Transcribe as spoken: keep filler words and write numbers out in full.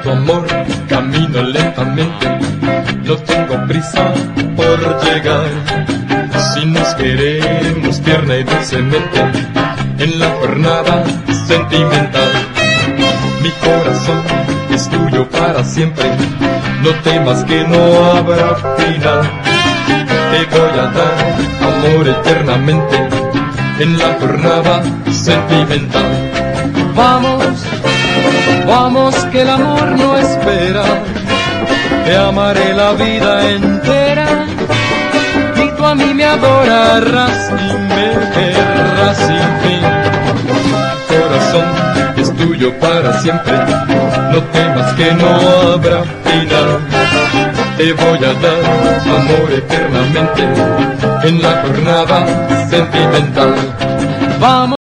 tu amor camino lentamente, no tengo prisa por llegar. Si nos queremos tierna y dulcemente, en la jornada sentimental, mi corazón es tuyo para siempre, no temas que no habrá final. Te voy a dar amor eternamente, en la jornada sentimental. Vamos, vamos que el amor no espera, te amaré la vida entera, y tú a mí me adorarás y me querrás sin fin. Corazón es tuyo para siempre, no temas que no habrá final. Te voy a dar amor eternamente, en la jornada sentimental. Vamos.